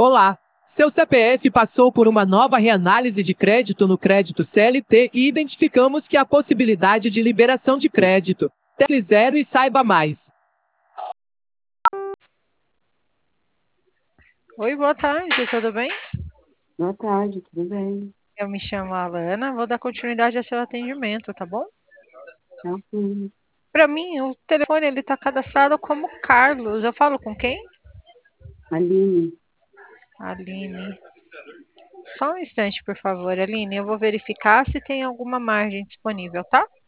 Olá! Seu CPF passou por uma nova reanálise de crédito no crédito CLT e identificamos que há possibilidade de liberação de crédito. Tecle 0 e saiba mais. Oi, boa tarde, tudo bem? Boa tarde, tudo bem? Eu me chamo Alana, vou dar continuidade ao seu atendimento, tá bom? Tranquilo. Para mim, o telefone ele tá cadastrado como Carlos. Eu falo com quem? Aline, Aline. Só um instante, por favor, Aline. Eu vou verificar se tem alguma margem disponível, tá?